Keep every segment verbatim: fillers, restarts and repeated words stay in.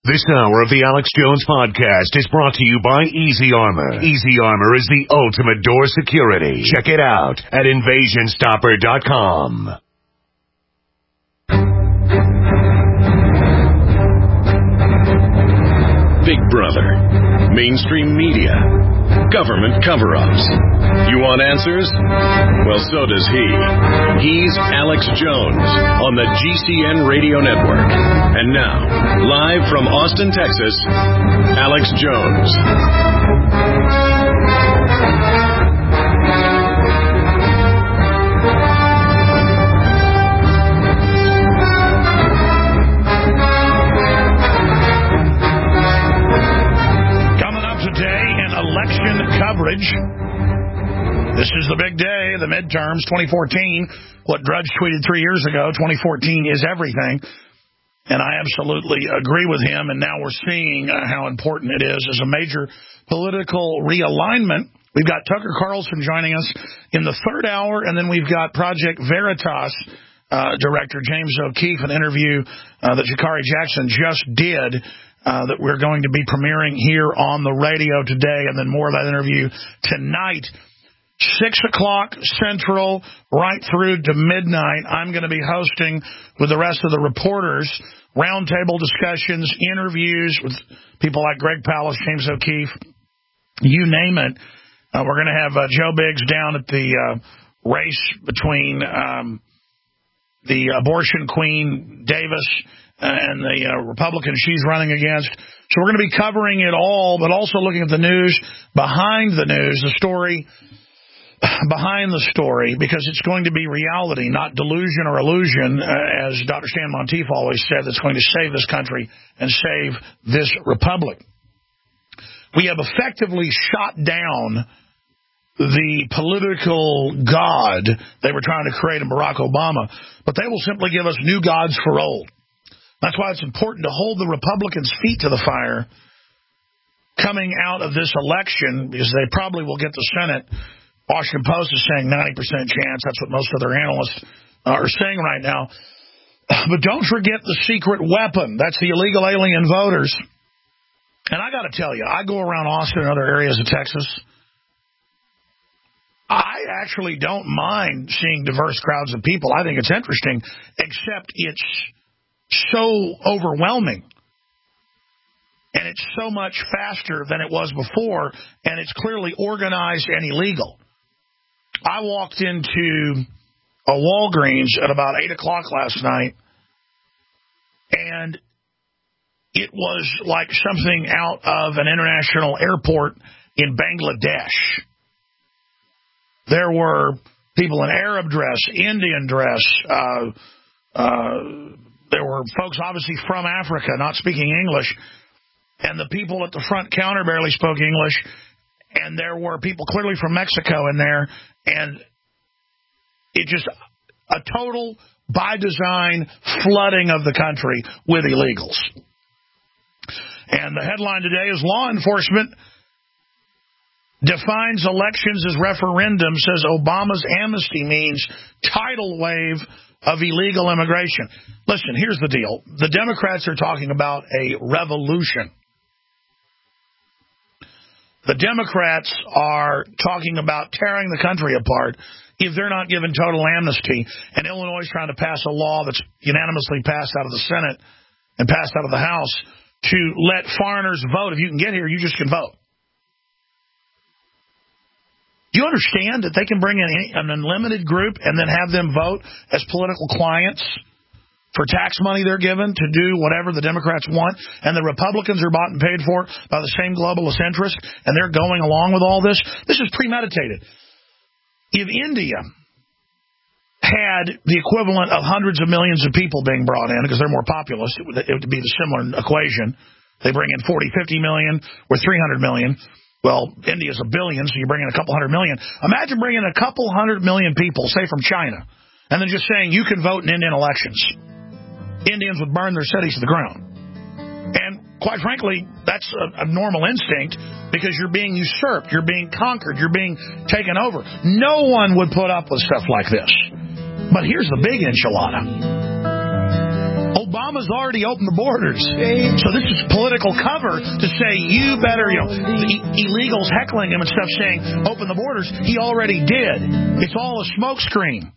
This hour of the Alex Jones Podcast is brought to you by Easy Armor. Easy Armor is the ultimate door security. Check it out at invasion stopper dot com. Big Brother, mainstream media, government cover-ups. You want answers? Well, so does he. He's Alex Jones on the G C N Radio Network. And now, live from Austin, Texas, Alex Jones. Election coverage. This is the big day, the midterms, twenty fourteen. What Drudge tweeted three years ago, twenty fourteen is everything. And I absolutely agree with him. And now we're seeing uh, how important it is as a major political realignment. We've got Tucker Carlson joining us in the third hour. And then we've got Project Veritas uh, director James O'Keefe, an interview uh, that Sha'Carri Jackson just did. Uh, that we're going to be premiering here on the radio today, and then more of that interview tonight. Six o'clock Central, right through to midnight. I'm going to be hosting with the rest of the reporters roundtable discussions, interviews with people like Greg Palast, James O'Keefe, you name it. Uh, we're going to have uh, Joe Biggs down at the uh, race between um, the abortion queen Davis and the uh, Republican she's running against. So we're going to be covering it all, but also looking at the news behind the news, the story behind the story, because it's going to be reality, not delusion or illusion, uh, as Doctor Stan Monteith always said, that's going to save this country and save this republic. We have effectively shot down the political god they were trying to create in Barack Obama, but they will simply give us new gods for old. That's why it's important to hold the Republicans' feet to the fire coming out of this election, because they probably will get the Senate. Washington Post is saying ninety percent chance. That's what most other analysts are saying right now. But don't forget the secret weapon. That's the illegal alien voters. And I got to tell you, I go around Austin and other areas of Texas. I actually don't mind seeing diverse crowds of people. I think it's interesting, except it's so overwhelming, and it's so much faster than it was before, and it's clearly organized and illegal. I walked into a Walgreens at about eight o'clock last night, and it was like something out of an international airport in Bangladesh. There were people in Arab dress, Indian dress, uh, uh, there were folks obviously from Africa not speaking English, and the people at the front counter barely spoke English, and there were people clearly from Mexico in there, and it just a total, by design, flooding of the country with illegals. And the headline today is Law Enforcement defines elections as referendum, says Obama's amnesty means tidal wave of illegal immigration. Listen, here's the deal. The Democrats are talking about a revolution. The Democrats are talking about tearing the country apart if they're not given total amnesty. And Illinois is trying to pass a law that's unanimously passed out of the Senate and passed out of the House to let foreigners vote. If you can get here, you just can vote. Do you understand that they can bring in an unlimited group and then have them vote as political clients for tax money they're given to do whatever the Democrats want, and the Republicans are bought and paid for by the same globalist interest, and they're going along with all this? This is premeditated. If India had the equivalent of hundreds of millions of people being brought in, because they're more populous, it would, it would be the similar equation. They bring in forty, fifty million or three hundred million. Well, India's a billion, so you bring in a couple hundred million. Imagine bringing a couple hundred million people, say from China, and then just saying you can vote in Indian elections. Indians would burn their cities to the ground. And quite frankly, that's a, a normal instinct, because you're being usurped, you're being conquered, you're being taken over. No one would put up with stuff like this. But here's the big enchilada. Obama Obama's already opened the borders. So this is political cover to say you better, you know, the illegals heckling him and stuff saying open the borders. He already did. It's all a smokescreen.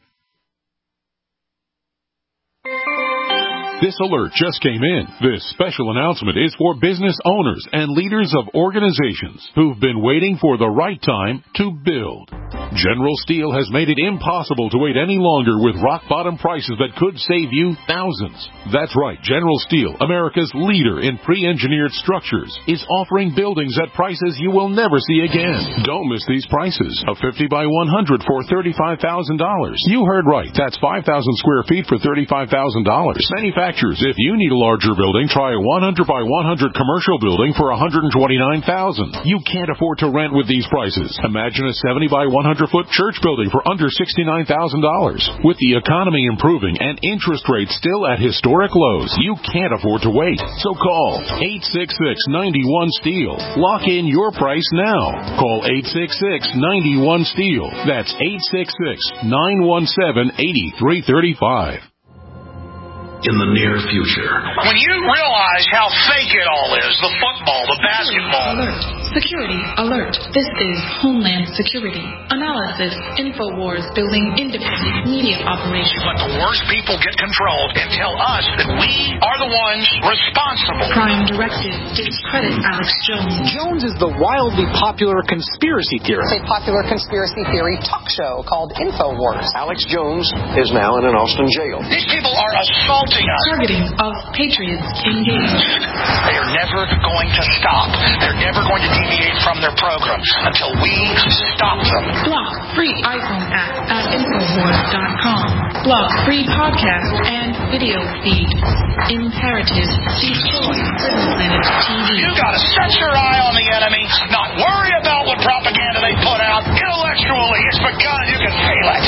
This alert just came in. This special announcement is for business owners and leaders of organizations who've been waiting for the right time to build. General Steel has made it impossible to wait any longer with rock-bottom prices that could save you thousands. That's right, General Steel, America's leader in pre-engineered structures, is offering buildings at prices you will never see again. Don't miss these prices. A fifty by one hundred for thirty-five thousand dollars. You heard right. That's five thousand square feet for thirty-five thousand dollars. Manufacturers, if you need a larger building, try a one hundred by one hundred commercial building for one hundred twenty-nine thousand dollars. You can't afford to rent with these prices. Imagine a seventy by one hundred foot church building for under sixty-nine thousand dollars. With the economy improving and interest rates still at historic lows, you can't afford to wait. So call eight six six, nine one, STEEL. Lock in your price now. Call eight six six, nine one, STEEL. That's eight six six, nine one seven, eight three three five. In the near future. When you realize how fake it all is, the football, the basketball. Alert. Security alert. This is Homeland Security. Analysis. InfoWars building independent media operation. Let the worst people get control and tell us that we are the ones responsible. Prime Directive. Discredit Alex Jones. Jones is the wildly popular conspiracy theorist. It's a popular conspiracy theory talk show called InfoWars. Alex Jones is now in an Austin jail. These people are assaulting us. Targeting of patriots engaged. They are never going to stop. They're never going to deviate from their program until we stop them. Block free iPhone app at Infowars dot com. Block free podcast and video feed. Imperative. Destroy Prison Planet T V. You gotta set your eye on the enemy, not worry about what propaganda they put out. Intellectually, it's begun. You can feel it.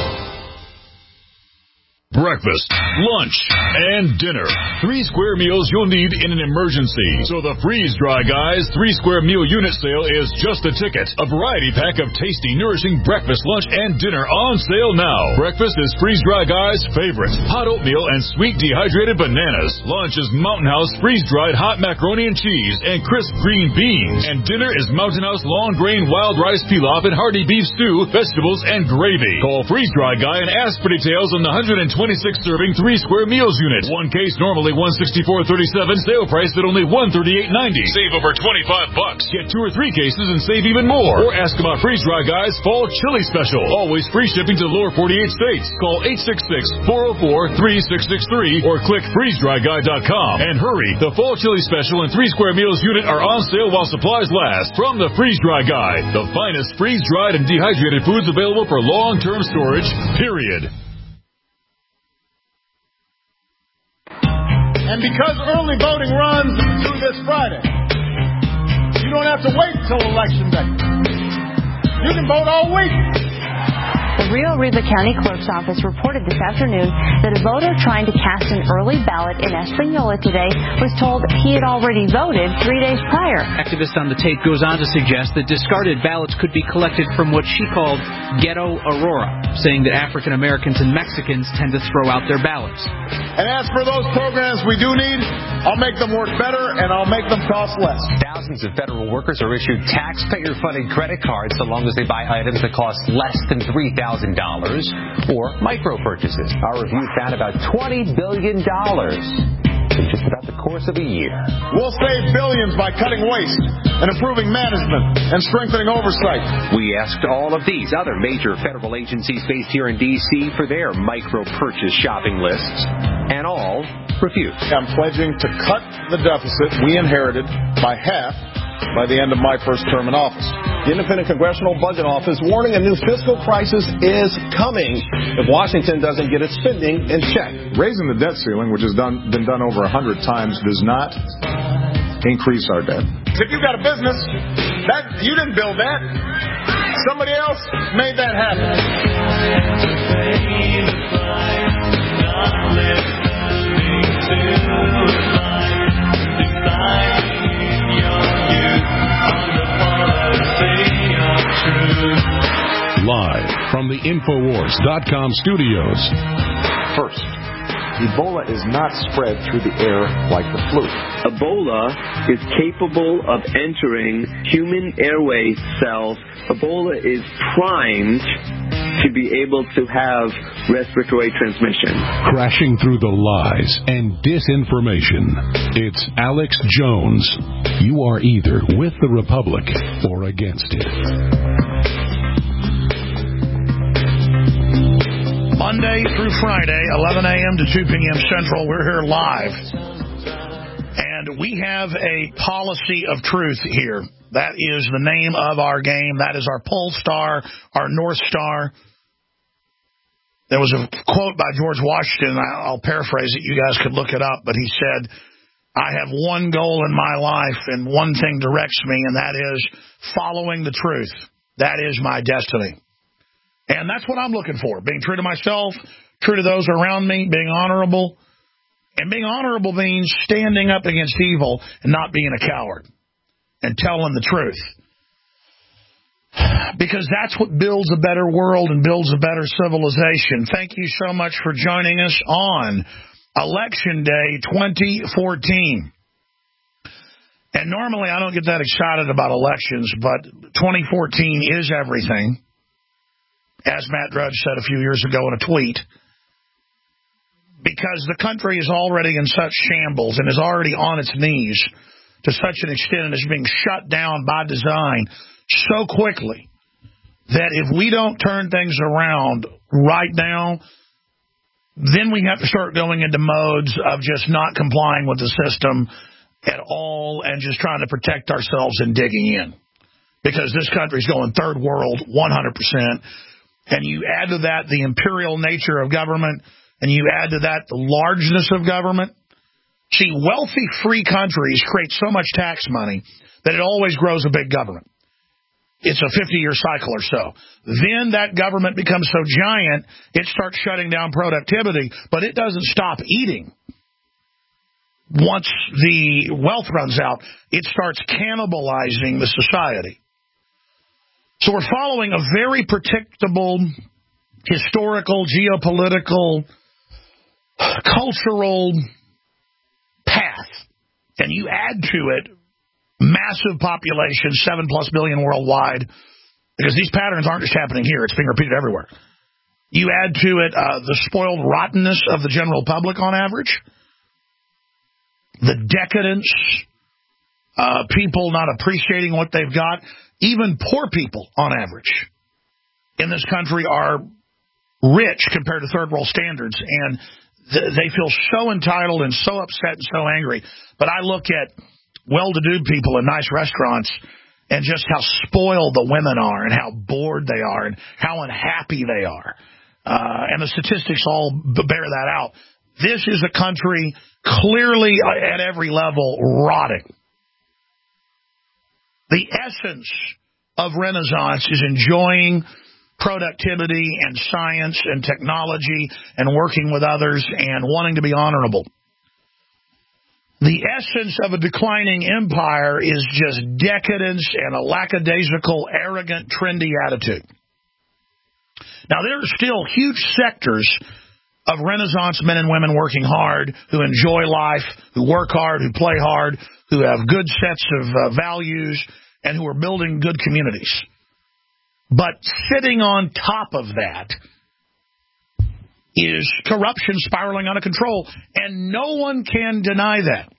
Breakfast, lunch, and dinner. Three square meals you'll need in an emergency. So the Freeze Dry Guys three square meal unit sale is just a ticket. A variety pack of tasty, nourishing breakfast, lunch, and dinner on sale now. Breakfast is Freeze Dry Guys' favorite. Hot oatmeal and sweet dehydrated bananas. Lunch is Mountain House freeze-dried hot macaroni and cheese and crisp green beans. And dinner is Mountain House long grain wild rice pilaf and hearty beef stew, vegetables, and gravy. Call Freeze Dry Guy and ask for details on the one hundred twenty-six serving three square meals unit. One case normally one sixty-four thirty-seven, sale price at only one thirty-eight ninety. Save over twenty-five bucks. Get two or three cases and save even more. Or ask about Freeze Dry Guys Fall Chili Special. Always free shipping to the lower forty-eight states. Call eight six six, four oh four, three six six three or click freeze dry guy dot com. And hurry, the Fall Chili Special and three square meals unit are on sale while supplies last. From the Freeze Dry Guy, the finest freeze-dried and dehydrated foods available for long-term storage, period. And because early voting runs through this Friday, you don't have to wait until Election Day. You can vote all week. The Rio Arriba County Clerk's Office reported this afternoon that a voter trying to cast an early ballot in Espanola today was told he had already voted three days prior. Activist on the tape goes on to suggest that discarded ballots could be collected from what she called Ghetto Aurora, saying that African Americans and Mexicans tend to throw out their ballots. And as for those programs we do need, I'll make them work better and I'll make them cost less. Thousands of federal workers are issued taxpayer-funded credit cards so long as they buy items that cost less than three thousand dollars or micro purchases. Our review found about twenty billion dollars in just about the course of a year. We'll save billions by cutting waste and improving management and strengthening oversight. We asked all of these other major federal agencies based here in D C for their micro purchase shopping lists, and all refused. I'm pledging to cut the deficit we inherited by half by the end of my first term in office. The Independent Congressional Budget Office warning a new fiscal crisis is coming if Washington doesn't get its spending in check. Raising the debt ceiling, which has done, been done over a hundred times, does not increase our debt. If you've got a business, that you didn't build that. Somebody else made that happen. Live from the Infowars dot com studios. First, Ebola is not spread through the air like the flu. Ebola is capable of entering human airway cells. Ebola is primed to be able to have respiratory transmission. Crashing through the lies and disinformation, it's Alex Jones. You are either with the Republic or against it. Monday through Friday, eleven a.m. to two p.m. Central, we're here live. And we have a policy of truth here. That is the name of our game. That is our pole star, our North Star. There was a quote by George Washington. I'll paraphrase it. You guys could look it up. But he said, I have one goal in my life, and one thing directs me, and that is following the truth. That is my destiny. And that's what I'm looking for, being true to myself, true to those around me, being honorable. And being honorable means standing up against evil and not being a coward and telling the truth. Because that's what builds a better world and builds a better civilization. Thank you so much for joining us on Election Day twenty fourteen. And normally I don't get that excited about elections, but twenty fourteen is everything. As Matt Drudge said a few years ago in a tweet, because the country is already in such shambles and is already on its knees to such an extent and is being shut down by design so quickly that if we don't turn things around right now, then we have to start going into modes of just not complying with the system at all and just trying to protect ourselves and digging in. Because this country's going third world one hundred percent. And you add to that the imperial nature of government, and you add to that the largeness of government. See, wealthy, free countries create so much tax money that it always grows a big government. It's a fifty-year cycle or so. Then that government becomes so giant, it starts shutting down productivity, but it doesn't stop eating. Once the wealth runs out, it starts cannibalizing the society. So we're following a very predictable historical, geopolitical, cultural path. And you add to it massive population, seven plus billion worldwide, because these patterns aren't just happening here. It's being repeated everywhere. You add to it uh, the spoiled rottenness of the general public on average, the decadence, uh, people not appreciating what they've got. Even poor people on average in this country are rich compared to third world standards, and th- they feel so entitled and so upset and so angry. But I look at well-to-do people in nice restaurants and just how spoiled the women are and how bored they are and how unhappy they are. Uh, and the statistics all b- bear that out. This is a country clearly at every level rotting. The essence of Renaissance is enjoying productivity and science and technology and working with others and wanting to be honorable. The essence of a declining empire is just decadence and a lackadaisical, arrogant, trendy attitude. Now, there are still huge sectors of Renaissance men and women working hard, who enjoy life, who work hard, who play hard, who have good sets of uh, values, and who are building good communities. But sitting on top of that is corruption spiraling out of control, and no one can deny that.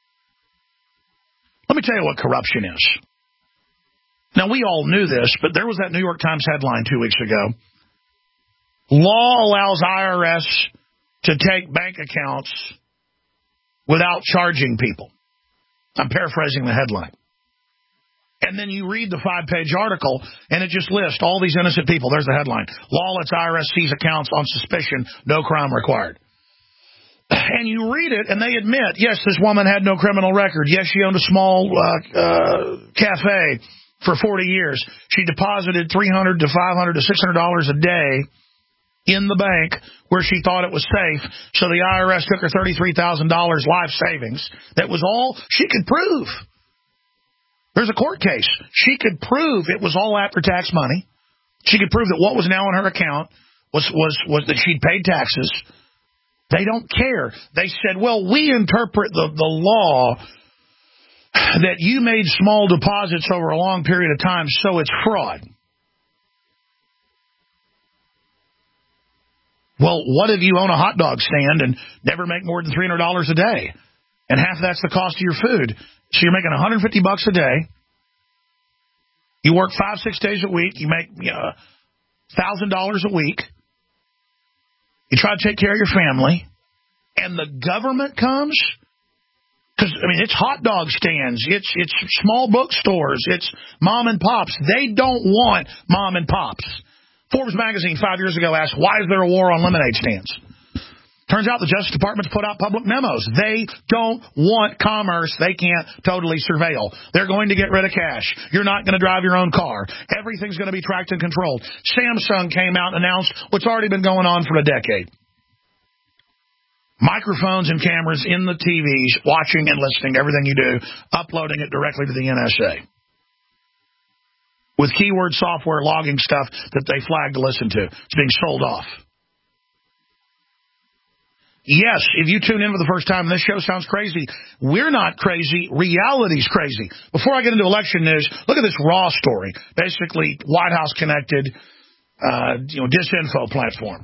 Let me tell you what corruption is. Now, we all knew this, but there was that New York Times headline two weeks ago. Law allows I R S to take bank accounts without charging people. I'm paraphrasing the headline. And then you read the five-page article, and it just lists all these innocent people. There's the headline. Law lets I R S seize accounts on suspicion, no crime required. And you read it, and they admit, yes, this woman had no criminal record. Yes, she owned a small uh, uh, cafe for forty years. She deposited three hundred to five hundred to six hundred dollars a day in the bank where she thought it was safe. So the I R S took her thirty-three thousand dollars life savings. That was all she could prove. There's a court case. She could prove it was all after-tax money. She could prove that what was now in her account was, was, was that she'd paid taxes. They don't care. They said, well, we interpret the, the law that you made small deposits over a long period of time, so it's fraud. Well, what if you own a hot dog stand and never make more than three hundred dollars a day? And half that's the cost of your food. So you're making one hundred fifty bucks a day. You work five, six days a week. You make you know, one thousand dollars a week. You try to take care of your family. And the government comes? Because, I mean, it's hot dog stands. It's it's small bookstores. It's mom and pops. They don't want mom and pops. Forbes magazine five years ago asked, why is there a war on lemonade stands? Turns out the Justice Department's put out public memos. They don't want commerce they can't totally surveil. They're going to get rid of cash. You're not going to drive your own car. Everything's going to be tracked and controlled. Samsung came out and announced what's already been going on for a decade. Microphones and cameras in the T Vs, watching and listening to everything you do, uploading it directly to the N S A. With keyword software logging stuff that they flag to listen to. It's being sold off. Yes, if you tune in for the first time and this show sounds crazy, we're not crazy. Reality's crazy. Before I get into election news, look at this Raw story. Basically, White House connected, uh, you know, disinfo platform.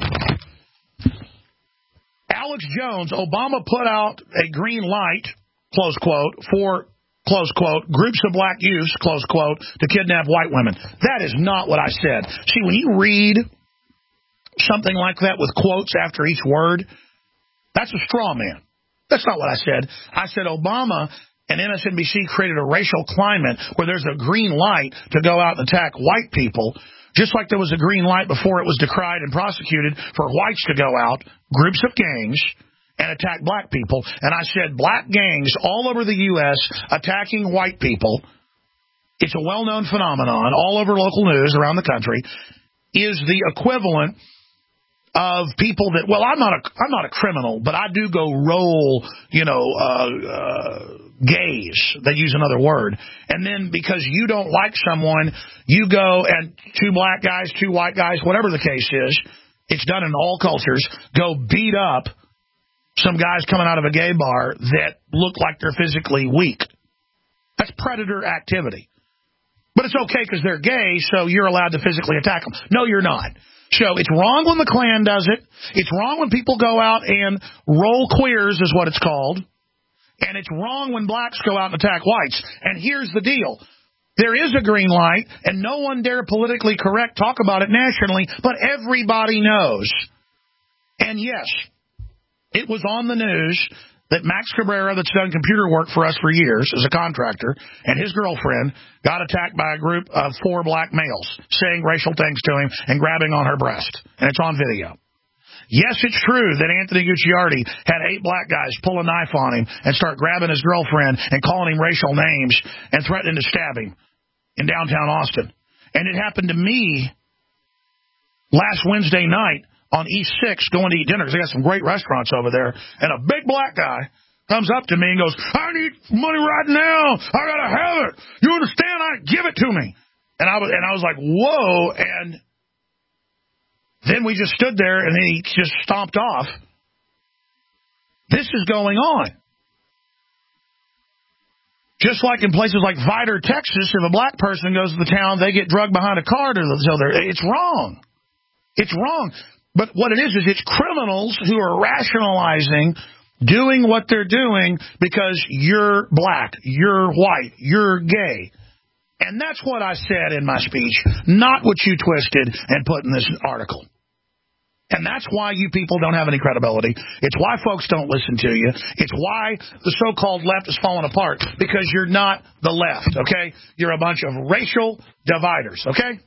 Alex Jones, Obama put out a green light, close quote, for, close quote, groups of black youths, close quote, to kidnap white women. That is not what I said. See, when you read something like that with quotes after each word, that's a straw man. That's not what I said. I said Obama and M S N B C created a racial climate where there's a green light to go out and attack white people, just like there was a green light before it was decried and prosecuted for whites to go out, groups of gangs, and attack black people. And I said black gangs all over the U S attacking white people, it's a well-known phenomenon all over local news around the country, is the equivalent of people that, well, I'm not a, I'm not a criminal, but I do go roll, you know, uh, uh, gays. They use another word. And then because you don't like someone, you go and two black guys, two white guys, whatever the case is, it's done in all cultures, go beat up some guys coming out of a gay bar that look like they're physically weak. That's predator activity. But it's okay because they're gay, so you're allowed to physically attack them. No, you're not. So it's wrong when the Klan does it. It's wrong when people go out and roll queers is what it's called. And it's wrong when blacks go out and attack whites. And here's the deal. There is a green light, and no one dare politically correct talk about it nationally, but everybody knows. And yes, it was on the news that Max Cabrera, that's done computer work for us for years as a contractor, and his girlfriend got attacked by a group of four black males saying racial things to him and grabbing on her breast. And it's on video. Yes, it's true that Anthony Gucciardi had eight black guys pull a knife on him and start grabbing his girlfriend and calling him racial names and threatening to stab him in downtown Austin. And it happened to me last Wednesday night on East sixth going to eat dinner, because they got some great restaurants over there, and a big black guy comes up to me and goes, I need money right now. I got to have it. You understand? I give it to me. And I was, and I was like, whoa. And then we just stood there, and then he just stomped off. This is going on. Just like in places like Vidor, Texas, if a black person goes to the town, they get drugged behind a car until they're, it's wrong. It's wrong. But what it is, is it's criminals who are rationalizing doing what they're doing because you're black, you're white, you're gay. And that's what I said in my speech, not what you twisted and put in this article. And that's why you people don't have any credibility. It's why folks don't listen to you. It's why the so-called left is falling apart, because you're not the left, okay? You're a bunch of racial dividers, okay?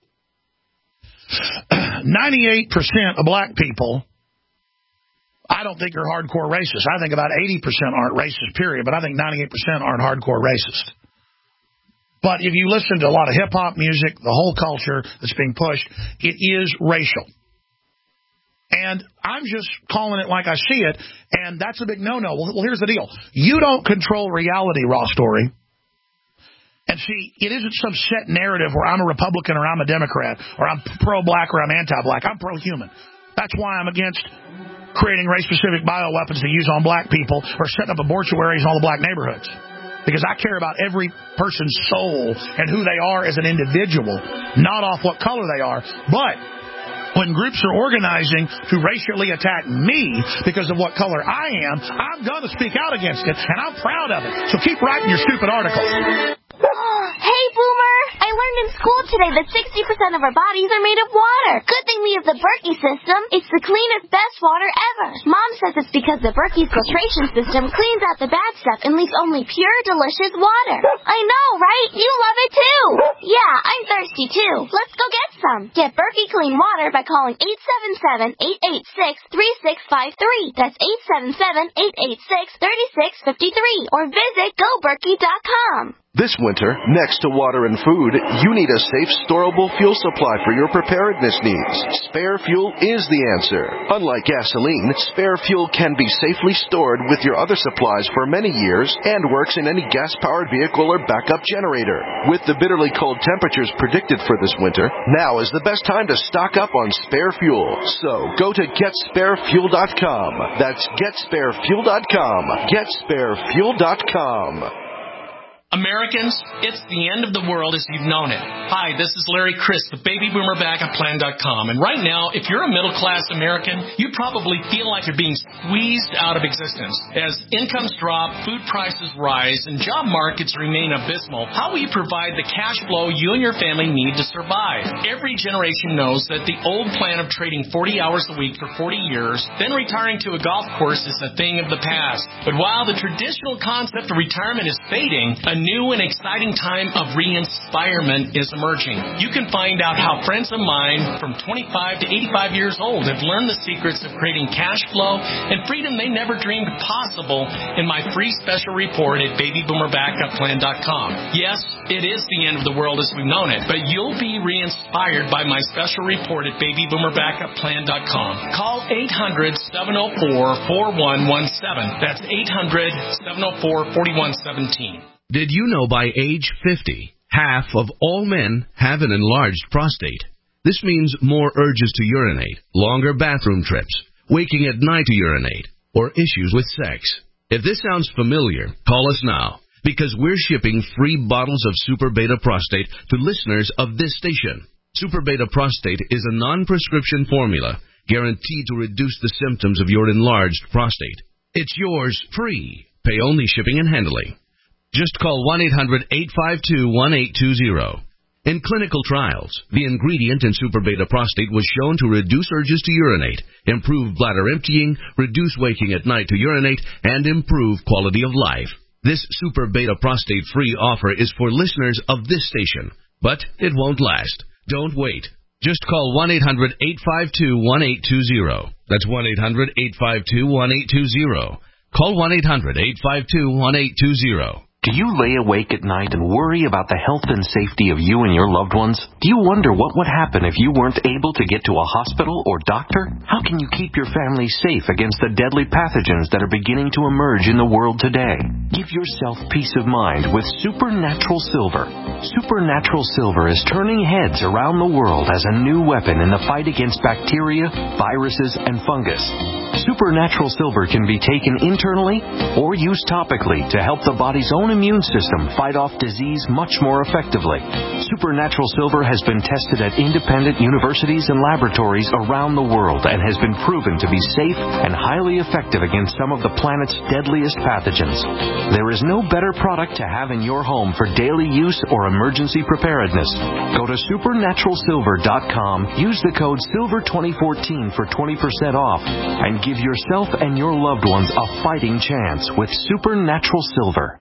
ninety-eight percent of black people, I don't think are hardcore racist. I think about eighty percent aren't racist, period, but I think ninety-eight percent aren't hardcore racist. But if you listen to a lot of hip-hop music, the whole culture that's being pushed, it is racial. And I'm just calling it like I see it, and that's a big no-no. Well, well here's the deal. You don't control reality, Raw Story. And see, it isn't some set narrative where I'm a Republican or I'm a Democrat or I'm pro-black or I'm anti-black. I'm pro-human. That's why I'm against creating race-specific bioweapons to use on black people or setting up abortuaries in all the black neighborhoods. Because I care about every person's soul and who they are as an individual, not off what color they are. But when groups are organizing to racially attack me because of what color I am, I'm going to speak out against it, and I'm proud of it. So keep writing your stupid articles. Hey, Boomer! I learned in school today that sixty percent of our bodies are made of water. Good thing we have the Berkey system. It's the cleanest, best water ever. Mom says it's because the Berkey filtration system cleans out the bad stuff and leaves only pure, delicious water. I know, right? You love it too. Yeah, I'm thirsty too. Let's go get some. Get Berkey clean water by calling eight seven seven, eight eight six, three six five three. That's eight seven seven, eight eight six, three six five three. Or visit go berkey dot com. This winter, next to water and food, you need a safe, storable fuel supply for your preparedness needs. Spare Fuel is the answer. Unlike gasoline, Spare Fuel can be safely stored with your other supplies for many years and works in any gas-powered vehicle or backup generator. With the bitterly cold temperatures predicted for this winter, now is the best time to stock up on Spare Fuel. So, go to get spare fuel dot com. That's get spare fuel dot com. get spare fuel dot com. Americans, it's the end of the world as you've known it. Hi, this is Larry Crisp with baby boomer backup plan dot com. And right now, if you're a middle-class American, you probably feel like you're being squeezed out of existence. As incomes drop, food prices rise, and job markets remain abysmal, how will you provide the cash flow you and your family need to survive? Every generation knows that the old plan of trading forty hours a week for forty years, then retiring to a golf course is a thing of the past. But while the traditional concept of retirement is fading, a new and exciting time of re-inspirement is emerging. You can find out how friends of mine from twenty-five to eighty-five years old have learned the secrets of creating cash flow and freedom they never dreamed possible in my free special report at baby boomer backup plan dot com. Yes, it is the end of the world as we've known it, but you'll be re-inspired by my special report at baby boomer backup plan dot com. Call eight hundred, seven oh four, four one one seven. That's eight hundred, seven oh four, four one one seven. Did you know by age fifty, half of all men have an enlarged prostate? This means more urges to urinate, longer bathroom trips, waking at night to urinate, or issues with sex. If this sounds familiar, call us now, because we're shipping free bottles of Super Beta Prostate to listeners of this station. Super Beta Prostate is a non-prescription formula guaranteed to reduce the symptoms of your enlarged prostate. It's yours free. Pay only shipping and handling. Just call one eight hundred, eight five two, one eight two zero. In clinical trials, the ingredient in Super Beta Prostate was shown to reduce urges to urinate, improve bladder emptying, reduce waking at night to urinate, and improve quality of life. This Super Beta Prostate free offer is for listeners of this station, but it won't last. Don't wait. Just call one eight hundred, eight five two, one eight two zero. That's one eight hundred, eight five two, one eight two zero. Call one eight hundred, eight five two, one eight two zero. Do you lay awake at night and worry about the health and safety of you and your loved ones? Do you wonder what would happen if you weren't able to get to a hospital or doctor? How can you keep your family safe against the deadly pathogens that are beginning to emerge in the world today? Give yourself peace of mind with Supernatural Silver. Supernatural Silver is turning heads around the world as a new weapon in the fight against bacteria, viruses, and fungus. Supernatural Silver can be taken internally or used topically to help the body's own immune system fight off disease much more effectively. Supernatural Silver has been tested at independent universities and laboratories around the world and has been proven to be safe and highly effective against some of the planet's deadliest pathogens. There is no better product to have in your home for daily use or emergency preparedness. Go to supernatural silver dot com, use the code silver twenty fourteen for twenty percent off, and give yourself and your loved ones a fighting chance with Supernatural Silver.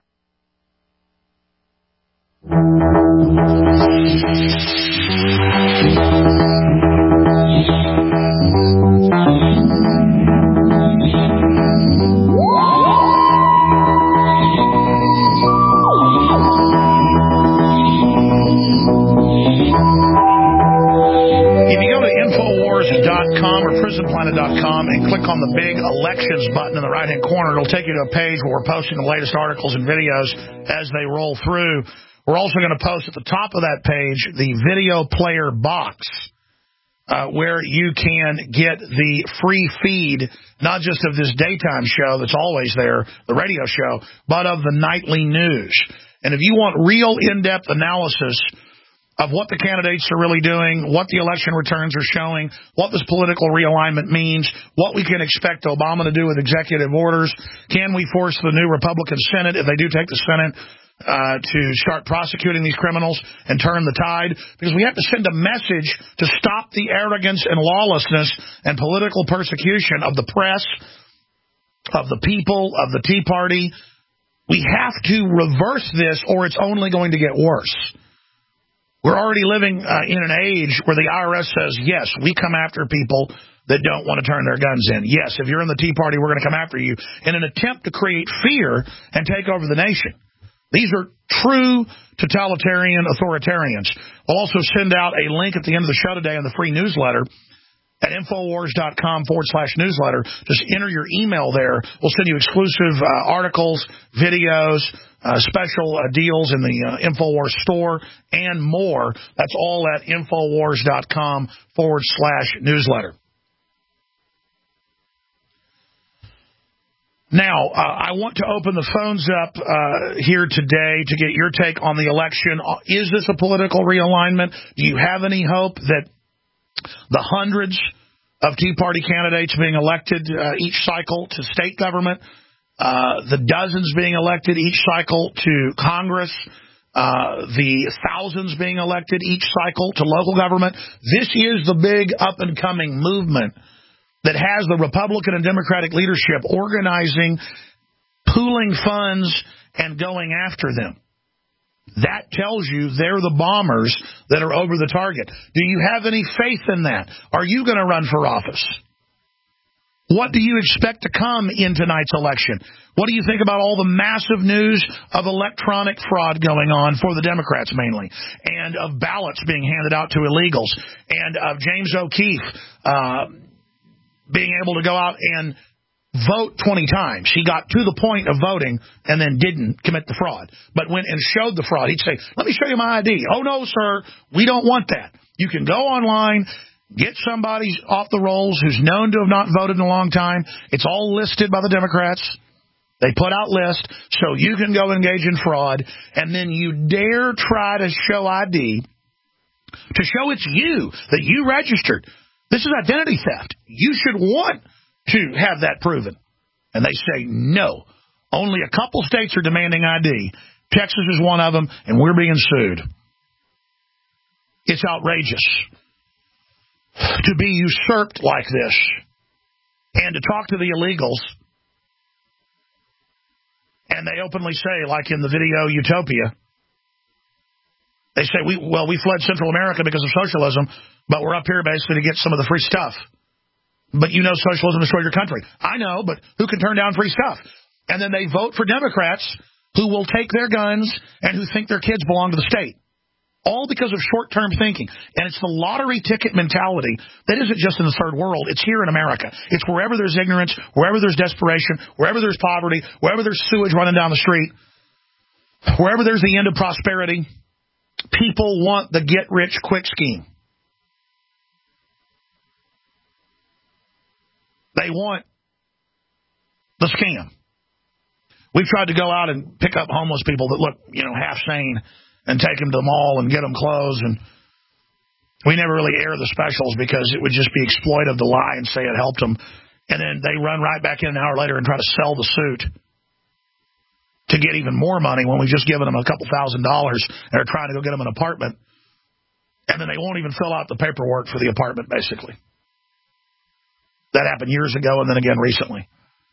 or prison planet dot com and click on the big elections button in the right-hand corner. It'll take you to a page where we're posting the latest articles and videos as they roll through. We're also going to post at the top of that page the video player box. uh, where you can get the free feed, not just of this daytime show that's always there, the radio show, but of the nightly news. And if you want real in-depth analysis of what the candidates are really doing, what the election returns are showing, what this political realignment means, what we can expect Obama to do with executive orders, can we force the new Republican Senate, if they do take the Senate, uh, to start prosecuting these criminals and turn the tide? Because we have to send a message to stop the arrogance and lawlessness and political persecution of the press, of the people, of the Tea Party. We have to reverse this, or it's only going to get worse. We're already living uh, in an age where the I R S says, yes, we come after people that don't want to turn their guns in. Yes, if you're in the Tea Party, we're going to come after you in an attempt to create fear and take over the nation. These are true totalitarian authoritarians. We'll also send out a link at the end of the show today in the free newsletter at Infowars.com forward slash newsletter. Just enter your email there. We'll send you exclusive uh, articles, videos, uh, special uh, deals in the uh, Infowars store, and more. That's all at Infowars.com forward slash newsletter. Now, uh, I want to open the phones up uh, here today to get your take on the election. Is this a political realignment? Do you have any hope that the hundreds of Tea Party candidates being elected uh, each cycle to state government, uh, the dozens being elected each cycle to Congress, uh, the thousands being elected each cycle to local government, this is the big up-and-coming movement that has the Republican and Democratic leadership organizing, pooling funds, and going after them. That tells you they're the bombers that are over the target. Do you have any faith in that? Are you going to run for office? What do you expect to come in tonight's election? What do you think about all the massive news of electronic fraud going on for the Democrats mainly, and of ballots being handed out to illegals, and of James O'Keefe uh, being able to go out and vote twenty times. He got to the point of voting and then didn't commit the fraud, but went and showed the fraud. He'd say, let me show you my I D. Oh, no, sir, we don't want that. You can go online, get somebody off the rolls who's known to have not voted in a long time. It's all listed by the Democrats. They put out lists, so you can go engage in fraud, and then you dare try to show I D to show it's you, that you registered. This is identity theft. You should want to have that proven. And they say, no. Only a couple states are demanding I D. Texas is one of them, and we're being sued. It's outrageous to be usurped like this and to talk to the illegals. And they openly say, like in the video Utopia, they say, we well, we fled Central America because of socialism, but we're up here basically to get some of the free stuff. But you know socialism destroyed your country. I know, but who can turn down free stuff? And then they vote for Democrats who will take their guns and who think their kids belong to the state. All because of short-term thinking. And it's the lottery ticket mentality that isn't just in the third world. It's here in America. It's wherever there's ignorance, wherever there's desperation, wherever there's poverty, wherever there's sewage running down the street, wherever there's the end of prosperity. People want the get-rich-quick scheme. They want the scam. We've tried to go out and pick up homeless people that look, you know, half sane and take them to the mall and get them clothes. And we never really air the specials because it would just be exploitive to lie and say it helped them. And then they run right back in an hour later and try to sell the suit to get even more money when we've just given them a couple thousand dollars and are trying to go get them an apartment. And then they won't even fill out the paperwork for the apartment, basically. That happened years ago and then again recently.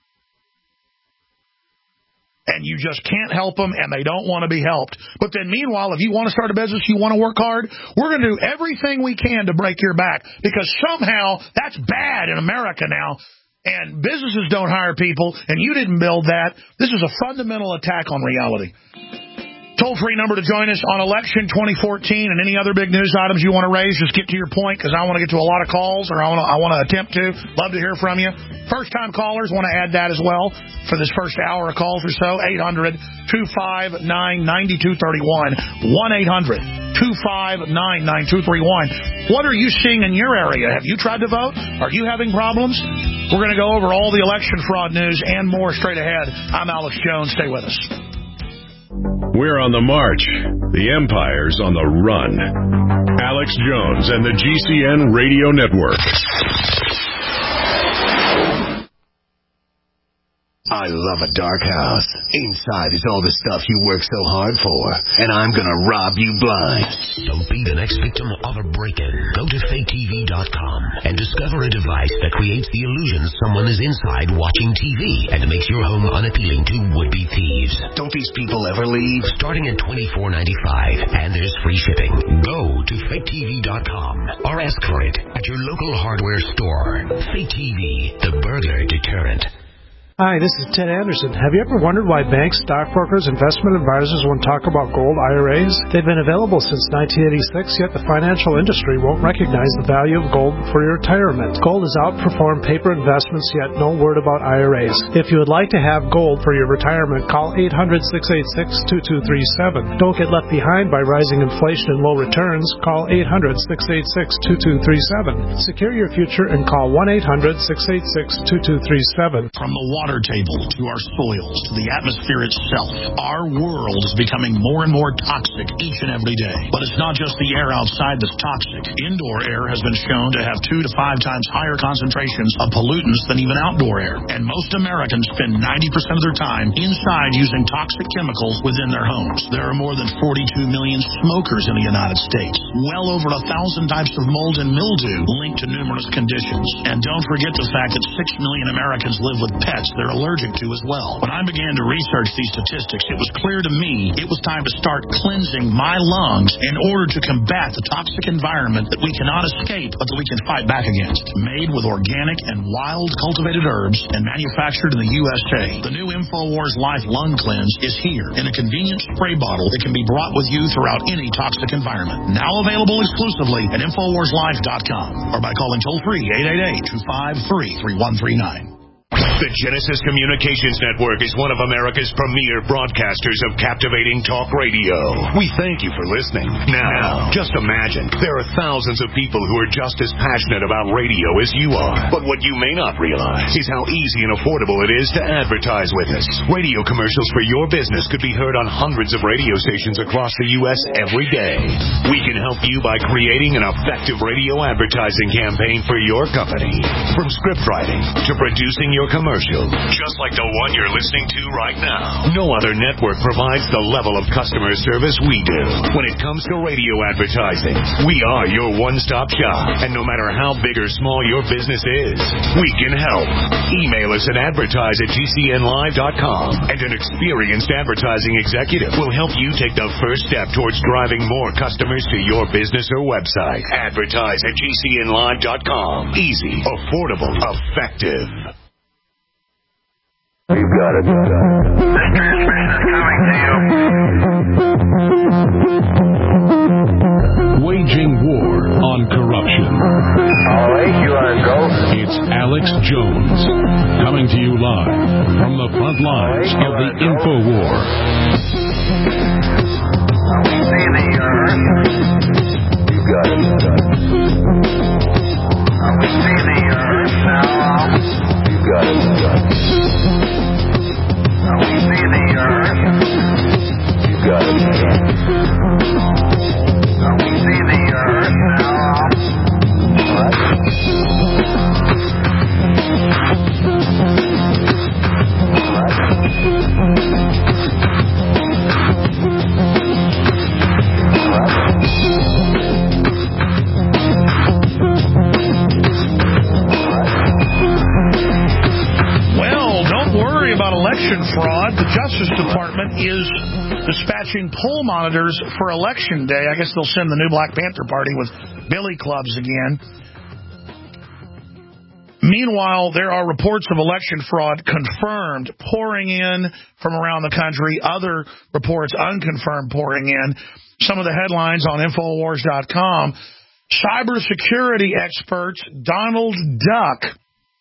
And you just can't help them, and they don't want to be helped. But then meanwhile, if you want to start a business, you want to work hard, we're going to do everything we can to break your back, because somehow that's bad in America now, and businesses don't hire people, and you didn't build that. This is a fundamental attack on reality. Toll Toll-free number to join us on election twenty fourteen and any other big news items you want to raise. Just get to your point because I want to get to a lot of calls, or I want to, I want to attempt to. Love to hear from you. First-time callers, want to add that as well for this first hour of calls or so. eight hundred, two five nine, nine two three one. one eight hundred, two five nine, nine two three one. What are you seeing in your area? Have you tried to vote? Are you having problems? We're going to go over all the election fraud news and more straight ahead. I'm Alex Jones. Stay with us. We're on the march. The empire's on the run. Alex Jones and the G C N Radio Network. I love a dark house. Inside is all the stuff you work so hard for, and I'm gonna rob you blind. Don't be the next victim of a break-in. Go to fake T V dot com and discover a device that creates the illusion someone is inside watching T V and makes your home unappealing to would-be thieves. Don't these people ever leave? Starting at twenty-four ninety-five, and there's free shipping. Go to fake T V dot com or ask for it at your local hardware store. Fake T V, the burglar deterrent. Hi, this is Ted Anderson. Have you ever wondered why banks, stockbrokers, investment advisors won't talk about gold I R As? They've been available since nineteen eighty-six, yet the financial industry won't recognize the value of gold for your retirement. Gold has outperformed paper investments, yet no word about I R As. If you would like to have gold for your retirement, call eight hundred, six eight six, two two three seven. Don't get left behind by rising inflation and low returns. Call eight hundred, six eight six, two two three seven. Secure your future and call one eight hundred, six eight six, two two three seven. From the water table to our soils to the atmosphere itself, our world is becoming more and more toxic each and every day. But it's not just the air outside that's toxic. Indoor air has been shown to have two to five times higher concentrations of pollutants than even outdoor air. And most Americans spend ninety percent of their time inside using toxic chemicals within their homes. There are more than forty-two million smokers in the United States. Well over a thousand types of mold and mildew linked to numerous conditions. And don't forget the fact that six million Americans live with pets they're allergic to as well. When I began to research these statistics, it was clear to me it was time to start cleansing my lungs in order to combat the toxic environment that we cannot escape but that we can fight back against. Made with organic and wild cultivated herbs and manufactured in the U S A, the new InfoWars Life Lung Cleanse is here in a convenient spray bottle that can be brought with you throughout any toxic environment. Now available exclusively at infowars life dot com or by calling toll-free eight eight eight, two five three, three one three nine. The Genesis Communications Network is one of America's premier broadcasters of captivating talk radio. We thank you for listening. Now, just imagine, there are thousands of people who are just as passionate about radio as you are. But what you may not realize is how easy and affordable it is to advertise with us. Radio commercials for your business could be heard on hundreds of radio stations across the U S every day. We can help you by creating an effective radio advertising campaign for your company. From script writing to producing your commercial, just like the one you're listening to right now. No other network provides the level of customer service we do. When it comes to radio advertising, we are your one-stop shop. And no matter how big or small your business is, we can help. Email us at advertise at G C N live dot com, and an experienced advertising executive will help you take the first step towards driving more customers to your business or website. Advertise at G C N live dot com. Easy, affordable, effective. You got it. This transmission is coming to you. Waging war on corruption. All right, you are go. It's Alex Jones coming to you live from the front lines right, of the info war. Now we see the earth. You got it. Now we see the earth now. You got it. Now we see the earth. You got it. Now we see the earth now. What? Election fraud. The Justice Department is dispatching poll monitors for Election Day. I guess they'll send the new Black Panther Party with billy clubs again. Meanwhile, there are reports of election fraud confirmed pouring in from around the country, other reports unconfirmed pouring in. Some of the headlines on Infowars dot com. Cybersecurity experts Donald Duck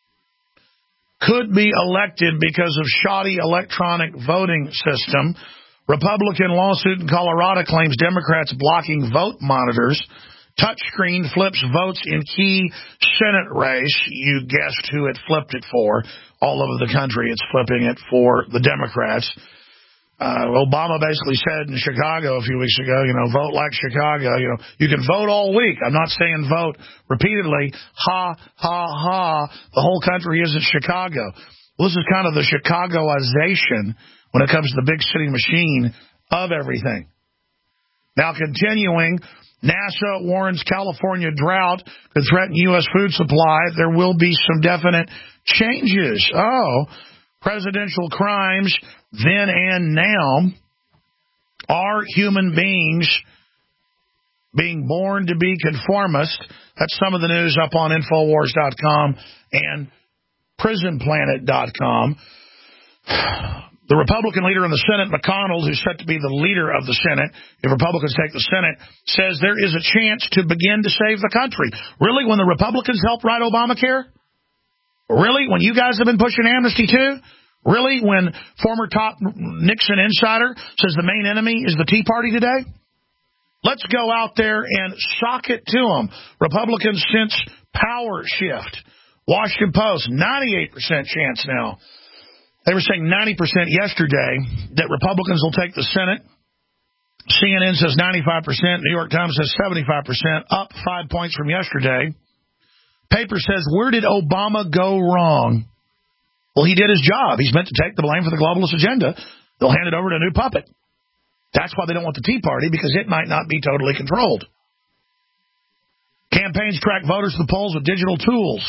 could be elected because of shoddy electronic voting system. Republican lawsuit in Colorado claims Democrats blocking vote monitors. Touchscreen flips votes in key Senate race. You guessed who it flipped it for. All over the country, it's flipping it for the Democrats. Uh, Obama basically said in Chicago a few weeks ago, you know, vote like Chicago. You know, you can vote all week. I'm not saying vote repeatedly. Ha, ha, ha. The whole country isn't Chicago. Well, this is kind of the Chicagoization when it comes to the big city machine of everything. Now, continuing, NASA warns California drought could threaten U S food supply. There will be some definite changes. Oh, presidential crimes then and now. Are human beings being born to be conformist? That's some of the news up on Infowars dot com and Prison Planet dot com. The Republican leader in the Senate, McConnell, who's set to be the leader of the Senate, if Republicans take the Senate, says there is a chance to begin to save the country. Really, when the Republicans helped write Obamacare? Really, when you guys have been pushing amnesty too? Really, when former top Nixon insider says the main enemy is the Tea Party today? Let's go out there and sock it to them. Republicans since power shift. Washington Post, ninety-eight percent chance now. They were saying ninety percent yesterday that Republicans will take the Senate. C N N says ninety-five percent. New York Times says seventy-five percent, up five points from yesterday. Paper says, where did Obama go wrong? Well, he did his job. He's meant to take the blame for the globalist agenda. They'll hand it over to a new puppet. That's why they don't want the Tea Party, because it might not be totally controlled. Campaigns track voters to the polls with digital tools.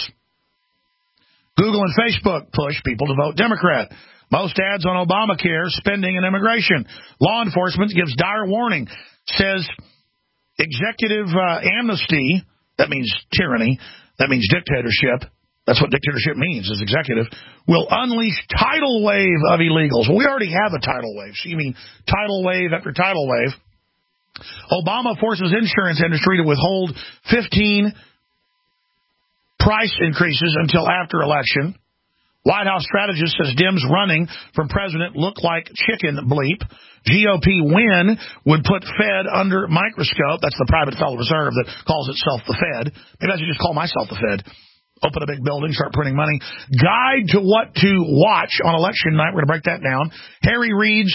Google and Facebook push people to vote Democrat. Most ads on Obamacare, spending, and immigration. Law enforcement gives dire warning. Says executive uh, amnesty, that means tyranny, that means dictatorship. That's what dictatorship means, is executive, will unleash tidal wave of illegals. Well, we already have a tidal wave. So you mean tidal wave after tidal wave. Obama forces insurance industry to withhold fifteen price increases until after election. White House strategist says Dems running from president look like chicken bleep. G O P win would put Fed under microscope. That's the private Federal Reserve that calls itself the Fed. Maybe I should just call myself the Fed. Open a big building, start printing money. Guide to what to watch on election night. We're going to break that down. Harry Reid's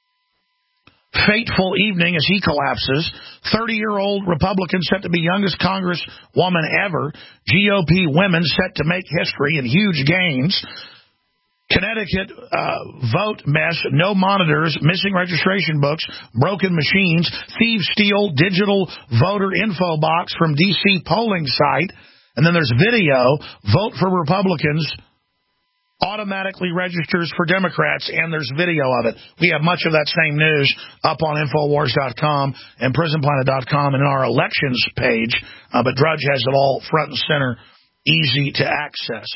fateful evening as he collapses. thirty-year-old Republican set to be youngest Congresswoman ever. G O P women set to make history and huge gains. Connecticut uh, vote mess, no monitors, missing registration books, broken machines, thieves steal digital voter info box from D C polling site. And then there's video, vote for Republicans, automatically registers for Democrats, and there's video of it. We have much of that same news up on Infowars dot com and Prison Planet dot com and in our elections page, uh, but Drudge has it all front and center, easy to access.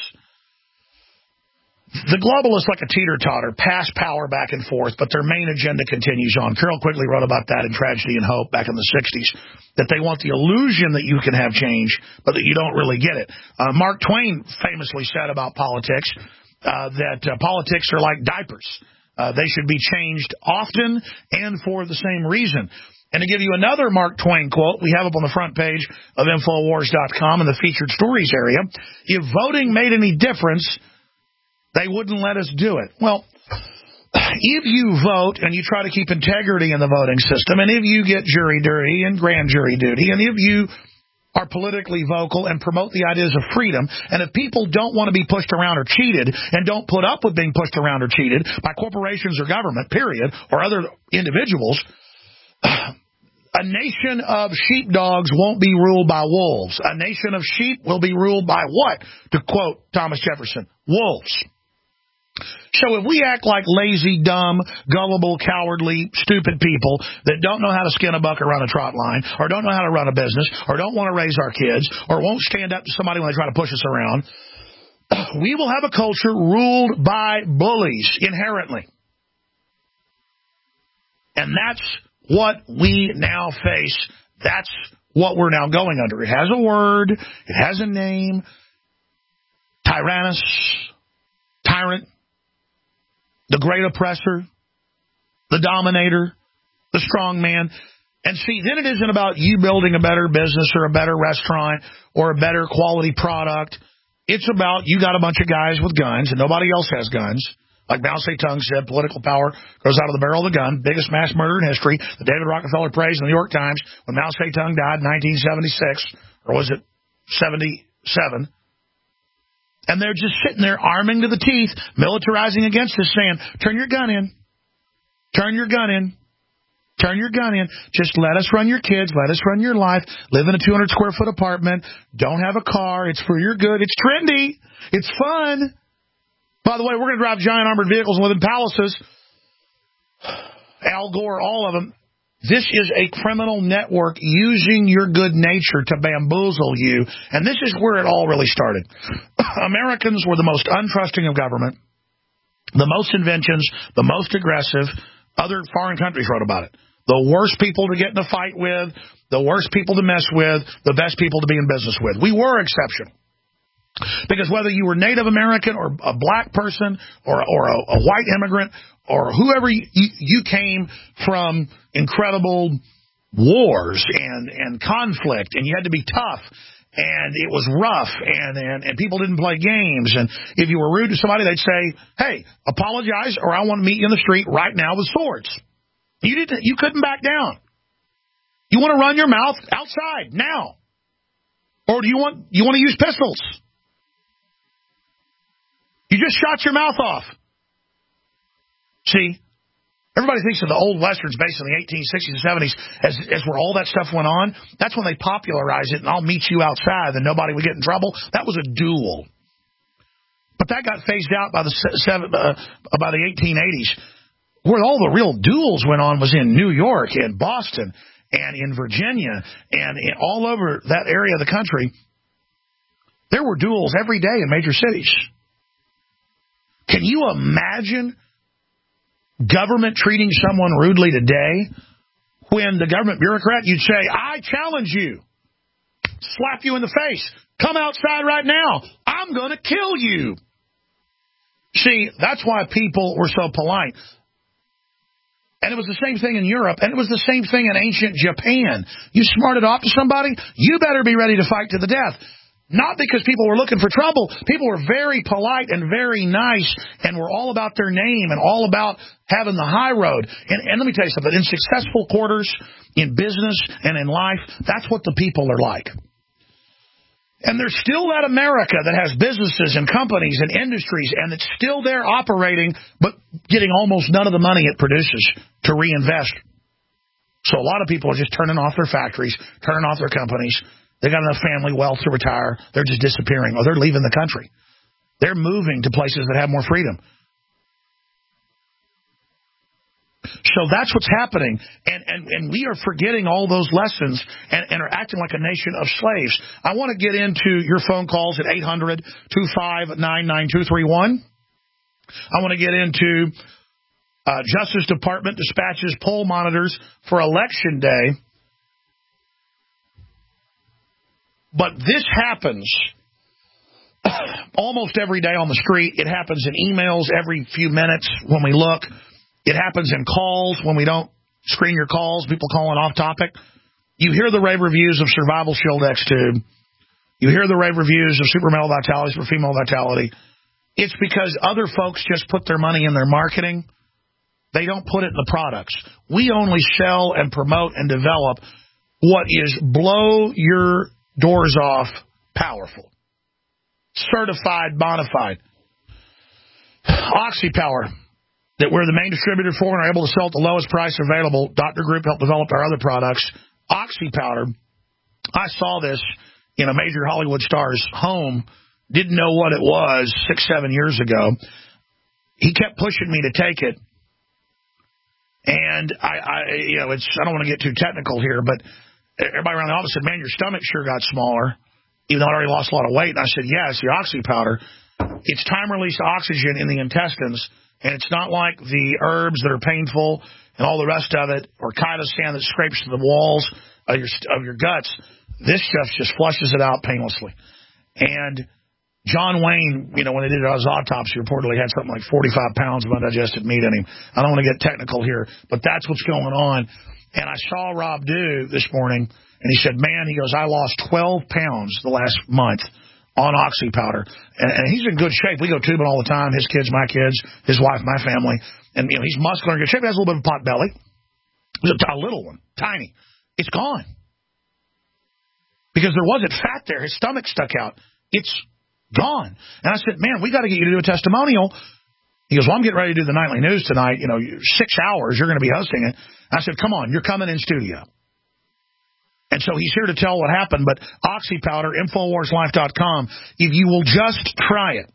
The globalists, like a teeter-totter, pass power back and forth, but their main agenda continues on. Carol Quigley wrote about that in Tragedy and Hope back in the sixties, that they want the illusion that you can have change, but that you don't really get it. Uh, Mark Twain famously said about politics uh, that uh, politics are like diapers. Uh, they should be changed often and for the same reason. And to give you another Mark Twain quote, we have up on the front page of Infowars dot com in the featured stories area, if voting made any difference, they wouldn't let us do it. Well, if you vote and you try to keep integrity in the voting system, and if you get jury duty and grand jury duty, and if you are politically vocal and promote the ideas of freedom, and if people don't want to be pushed around or cheated and don't put up with being pushed around or cheated by corporations or government, period, or other individuals, a nation of sheepdogs won't be ruled by wolves. A nation of sheep will be ruled by what? To quote Thomas Jefferson, wolves. So if we act like lazy, dumb, gullible, cowardly, stupid people that don't know how to skin a buck or run a trot line, or don't know how to run a business, or don't want to raise our kids, or won't stand up to somebody when they try to push us around, We will have a culture ruled by bullies inherently. And that's what we now face. That's what we're now going under. It has a word. It has a name. Tyrannus, tyrant, the great oppressor, the dominator, the strong man. And see, then it isn't about you building a better business or a better restaurant or a better quality product. It's about you got a bunch of guys with guns and nobody else has guns. Like Mao Zedong said, political power goes out of the barrel of the gun. Biggest mass murder in history. The David Rockefeller praised in the New York Times when Mao Zedong died in nineteen seventy-six, or was it seventy-seven? And they're just sitting there arming to the teeth, militarizing against us, saying, turn your gun in. Turn your gun in. Turn your gun in. Just let us run your kids. Let us run your life. Live in a two hundred square foot apartment. Don't have a car. It's for your good. It's trendy. It's fun. By the way, we're going to drive giant armored vehicles and live in palaces. Al Gore, all of them. This is a criminal network using your good nature to bamboozle you. And this is where it all really started. Americans were the most untrusting of government, the most inventions, the most aggressive. Other foreign countries wrote about it. The worst people to get in a fight with, the worst people to mess with, the best people to be in business with. We were exceptional. Because whether you were Native American or a black person or, or a, a white immigrant or whoever you, you, you came from incredible wars and, and conflict, and you had to be tough, and it was rough, and, and, and people didn't play games. And if you were rude to somebody, they'd say, hey, apologize, or I want to meet you in the street right now with swords. You didn't. You couldn't back down. You want to run your mouth outside now, or do you want you want to use pistols? You just shot your mouth off. See, everybody thinks of the old westerns based in the eighteen sixties and seventies as, as where all that stuff went on. That's when they popularized it, and I'll meet you outside, and nobody would get in trouble. That was a duel. But that got phased out by the seven, uh, by the eighteen eighties. Where all the real duels went on was in New York and Boston and in Virginia and in all over that area of the country. There were duels every day in major cities. Can you imagine government treating someone rudely today when the government bureaucrat, you'd say, I challenge you. Slap you in the face. Come outside right now. I'm going to kill you. See, that's why people were so polite. And it was the same thing in Europe, and it was the same thing in ancient Japan. You smarted off to somebody, you better be ready to fight to the death. Not because people were looking for trouble. People were very polite and very nice and were all about their name and all about having the high road. And, and let me tell you something. In successful quarters, in business and in life, that's what the people are like. And there's still that America that has businesses and companies and industries, and it's still there operating, but getting almost none of the money it produces to reinvest. So a lot of people are just turning off their factories, turning off their companies. They got enough family wealth to retire. They're just disappearing, or they're leaving the country. They're moving to places that have more freedom. So that's what's happening, and, and, and we are forgetting all those lessons and, and are acting like a nation of slaves. I want to get into your phone calls at eight hundred, two five nine, nine two three one. I want to get into uh, Justice Department dispatches poll monitors for Election Day. But this happens almost every day on the street. It happens in emails every few minutes when we look. It happens in calls when we don't screen your calls, people calling off topic. You hear the rave reviews of Survival Shield X Tube. You hear the rave reviews of Super Male Vitality for Female Vitality. It's because other folks just put their money in their marketing. They don't put it in the products. We only sell and promote and develop what is blow your doors off powerful. Certified, bona fide. OxyPower, that we're the main distributor for and are able to sell at the lowest price available. Doctor Group helped develop our other products. OxyPowder, I saw this in a major Hollywood star's home. Didn't know what it was six, seven years ago. He kept pushing me to take it. And I, I you know, it's I don't want to get too technical here, but everybody around the office said, man, your stomach sure got smaller, even though I already lost a lot of weight. And I said, yeah, it's the OxyPowder. it's time-released oxygen in the intestines, and it's not like the herbs that are painful and all the rest of it, or chitosan that scrapes to the walls of your of your guts. This stuff just flushes it out painlessly. And John Wayne, you know, when they did his autopsy, reportedly had something like forty-five pounds of undigested meat in him. I don't want to get technical here, but that's what's going on. And I saw Rob Dew this morning, and he said, man, he goes, I lost twelve pounds the last month on Oxy powder. And, and he's in good shape. We go tubing all the time, his kids, my kids, his wife, my family. And, you know, he's muscular in good shape. He has a little bit of a pot belly. It was a, a little one, tiny. It's gone. Because there wasn't fat there. His stomach stuck out. It's gone. And I said, man, we got to get you to do a testimonial. He goes, well, I'm getting ready to do the nightly news tonight. You know, six hours, you're going to be hosting it. I said, come on, you're coming in studio. And so he's here to tell what happened. But Oxy powder, Infowars Life dot com, if you will just try it,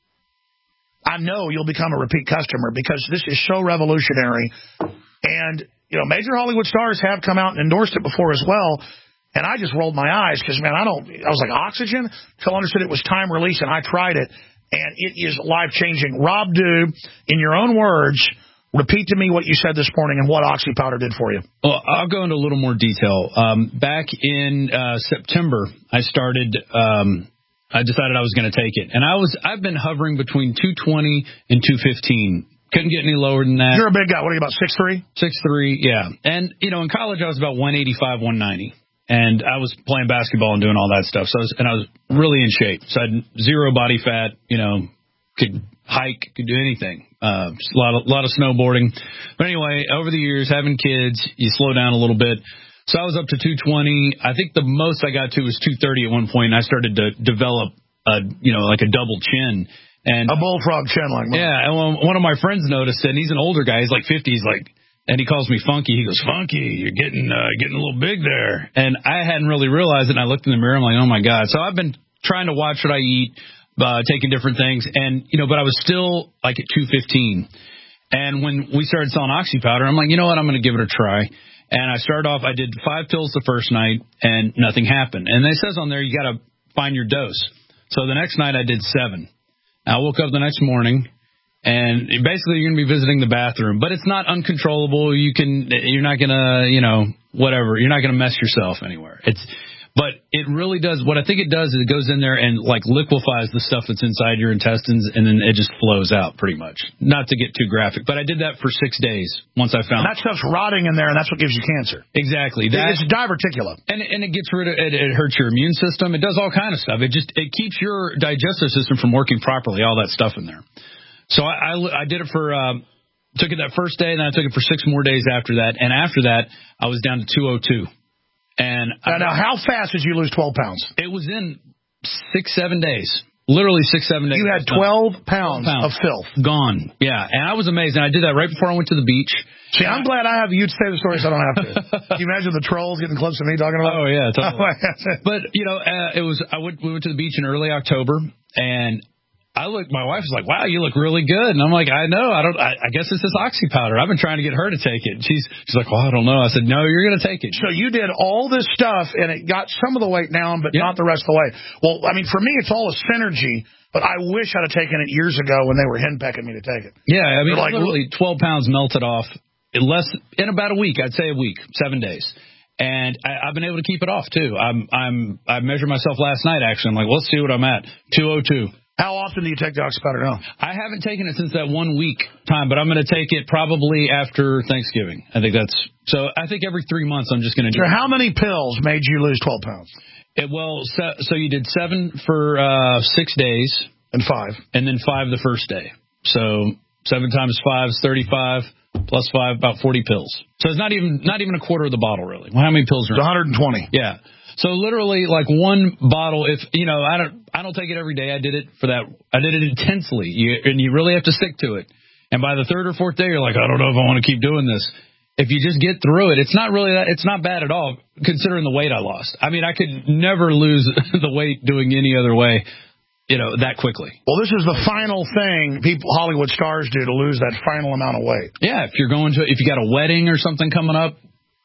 I know you'll become a repeat customer because this is so revolutionary. And, you know, major Hollywood stars have come out and endorsed it before as well. And I just rolled my eyes because, man, I don't, I was like, oxygen? Until I understood it was time release, and I tried it, and it is life-changing. Rob Dew, in your own words, repeat to me what you said this morning and what Oxy powder did for you. Well, I'll go into a little more detail. Um, back in uh, September, I started, um, I decided I was going to take it. And I was, I've been hovering between two twenty and two fifteen. Couldn't get any lower than that. You're a big guy. What are you, about six three? six three, yeah. And, you know, in college, I was about one eighty-five, one ninety. And I was playing basketball and doing all that stuff. So I was, and I was really in shape. So I had zero body fat, you know, could hike, could do anything. Uh, just a lot of, lot of snowboarding. But anyway, over the years, having kids, you slow down a little bit. So I was up to two twenty. I think the most I got to was two thirty at one point. And I started to develop a, you know, like a double chin. And a bullfrog chin like mine. Yeah. And one of my friends noticed it, and he's an older guy. He's like fifty. He's like, and he calls me Funky. He goes, Funky, you're getting uh, getting a little big there. And I hadn't really realized it. And I looked in the mirror. I'm like, oh, my God. So I've been trying to watch what I eat, uh, taking different things. And, you know, but I was still like at two fifteen. And when we started selling Oxy powder, I'm like, you know what? I'm going to give it a try. And I started off, I did five pills the first night, and nothing happened. And it says on there, you got to find your dose. So the next night I did seven. I woke up the next morning. And basically, you're going to be visiting the bathroom, but it's not uncontrollable. You can, you're not going to, you know, whatever. You're not going to mess yourself anywhere. It's, but it really does. What I think it does is it goes in there and like liquefies the stuff that's inside your intestines, and then it just flows out pretty much. Not to get too graphic, but I did that for six days once I found and that stuff's rotting in there, and that's what gives you cancer. Exactly. That, it's diverticulum, and and it gets rid of it. It hurts your immune system. It does all kind of stuff. It just it keeps your digestive system from working properly. All that stuff in there. So I, I, I did it for, uh, took it that first day, and then I took it for six more days after that. And after that, I was down to two oh two. And now, I, now, how fast did you lose twelve pounds? It was in six, seven days. Literally six, seven days. You had twelve pounds, twelve pounds of filth. Gone. Yeah. And I was amazed. And I did that right before I went to the beach. See, I'm glad I have you to say the story so I don't have to. Can you imagine the trolls getting close to me talking about it? Oh, yeah. Totally. But, you know, uh, it was, I went, we went to the beach in early October, and I looked, my wife was like, wow, you look really good. And I'm like, I know. I don't, I, I guess it's this Oxy powder. I've been trying to get her to take it. She's, she's like, well, I don't know. I said, no, you're going to take it. So you did all this stuff, and it got some of the weight down, but yeah. not the rest of the way. Well, I mean, for me, it's all a synergy, but I wish I'd have taken it years ago when they were henpecking me to take it. Yeah. I mean, like, literally twelve pounds melted off in less, in about a week. I'd say a week, seven days. And I, I've been able to keep it off too. I'm, I'm, I measured myself last night, actually. I'm like, let's see what I'm at. two oh two. How often do you take the Oxy powder now? I haven't taken it since that one week time, but I'm going to take it probably after Thanksgiving. I think that's so. I think every three months I'm just going to do so it. How many pills made you lose twelve pounds? It, well, so, so you did seven for uh, six days. And five. And then five the first day. So seven times five is thirty-five, plus five, about forty pills. So it's not even not even a quarter of the bottle, really. Well, how many pills are in it? one hundred twenty. Yeah. So literally, like one bottle. If you know, I don't, I don't take it every day. I did it for that. I did it intensely, you, and you really have to stick to it. And by the third or fourth day, you're like, I don't know if I want to keep doing this. If you just get through it, it's not really that. It's not bad at all, considering the weight I lost. I mean, I could never lose the weight doing any other way, you know, that quickly. Well, this is the final thing people, Hollywood stars do to lose that final amount of weight. Yeah, if you're going to, if you got a wedding or something coming up.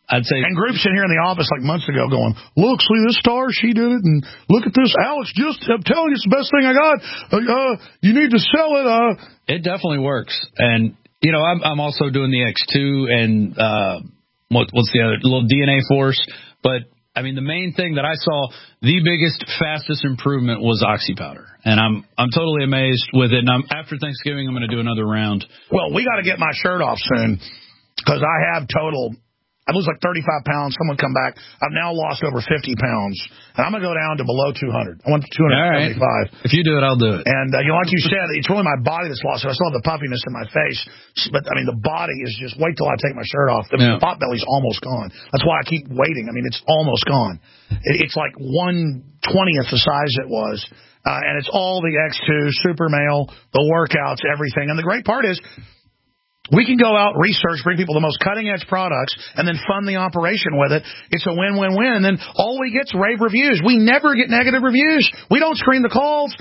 I'd say. And groups in here in the office like months ago going, look, see this star, she did it, and look at this, Alex, just, I'm telling you, it's the best thing I got. Uh, uh, you need to sell it. Uh. It definitely works. And, you know, I'm, I'm also doing the X two and uh, what, what's the other, little D N A Force. But, I mean, the main thing that I saw, the biggest, fastest improvement was Oxy Powder. And I'm I'm totally amazed with it. And I'm, after Thanksgiving, I'm going to do another round. Well, we got to get my shirt off soon because I have total... I lose like thirty-five pounds. Someone come back. I've now lost over fifty pounds. And I'm going to go down to below two hundred. I went to two seventy-five. Right. If you do it, I'll do it. And, uh, you know, like you said, it's really my body that's lost it. I still have the puffiness in my face. But, I mean, the body is just, wait till I take my shirt off. The yeah. pot belly's almost gone. That's why I keep waiting. I mean, it's almost gone. It, it's like one twentieth the size it was. Uh, and it's all the X two, Super Male, the workouts, everything. And the great part is, we can go out, research, bring people the most cutting-edge products, and then fund the operation with it. It's a win-win-win. And then all we get is rave reviews. We never get negative reviews. We don't screen the calls.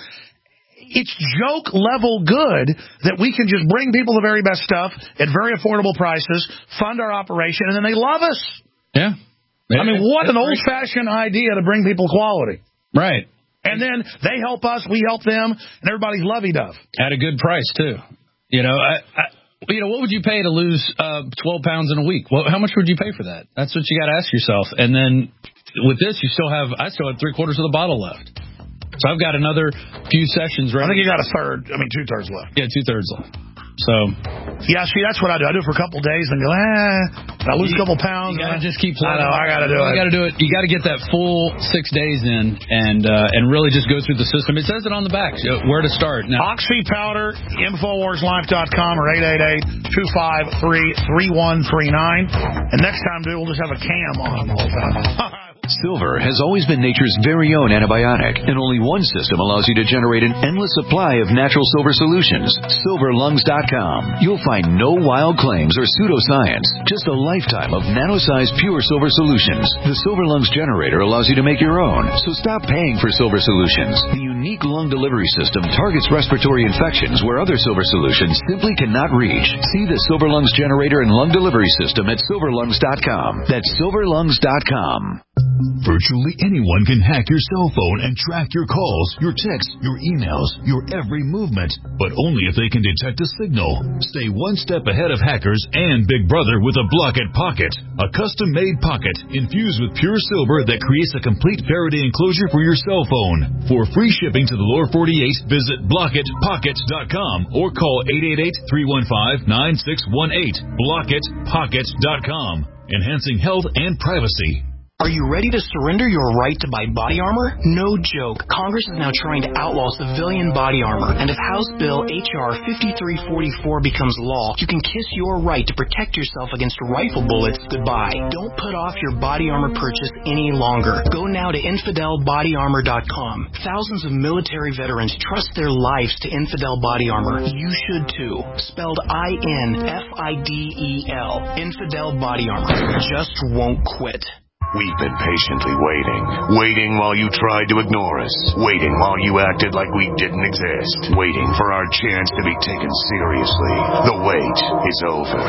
It's joke-level good that we can just bring people the very best stuff at very affordable prices, fund our operation, and then they love us. Yeah. I mean, what an old-fashioned idea to bring people quality. Right. And then they help us, we help them, and everybody's lovey-dove. At a good price, too. You know, I... I You know, what would you pay to lose uh, twelve pounds in a week? Well, how much would you pay for that? That's what you got to ask yourself. And then with this, you still have, I still have three quarters of the bottle left. So I've got another few sessions ready. I think you got a third, I mean, two thirds left. Yeah, two thirds left. So. Yeah, see, that's what I do. I do it for a couple of days and go, eh, I lose you, a couple pounds. You got to just keep I playing. know, I got to do you it. You got to do it. You got to get that full six days in and uh, and really just go through the system. It says it on the back, where to start. Now, Oxy Powder, Infowars Life dot com or eight eight eight, two five three, three one three nine. And next time, dude, we'll just have a cam on the whole time. Silver has always been nature's very own antibiotic, and only one system allows you to generate an endless supply of natural silver solutions. Silver Lungs dot com. You'll find no wild claims or pseudoscience, just a lifetime of nano-sized pure silver solutions. The Silver Lungs generator allows you to make your own, so stop paying for silver solutions. The unique lung delivery system targets respiratory infections where other silver solutions simply cannot reach. See the Silver Lungs generator and lung delivery system at Silver Lungs dot com. That's Silver Lungs dot com. Virtually anyone can hack your cell phone and track your calls, your texts, your emails, your every movement, but only if they can detect a signal. Stay one step ahead of hackers and Big Brother with a Blockit Pocket, a custom-made pocket infused with pure silver that creates a complete Faraday enclosure for your cell phone. For free shipping to the lower forty-eight, visit Blockit Pocket dot com or call eight eight eight, three one five, nine six one eight. Blockit Pocket dot com, enhancing health and privacy. Are you ready to surrender your right to buy body armor? No joke. Congress is now trying to outlaw civilian body armor. And if House Bill H R fifty-three forty-four becomes law, you can kiss your right to protect yourself against rifle bullets goodbye. Don't put off your body armor purchase any longer. Go now to infidel body armor dot com. Thousands of military veterans trust their lives to Infidel Body Armor. You should too. Spelled I N F I D E L. Infidel Body Armor. Just won't quit. We've been patiently waiting. Waiting while you tried to ignore us. Waiting while you acted like we didn't exist. Waiting for our chance to be taken seriously. The wait is over.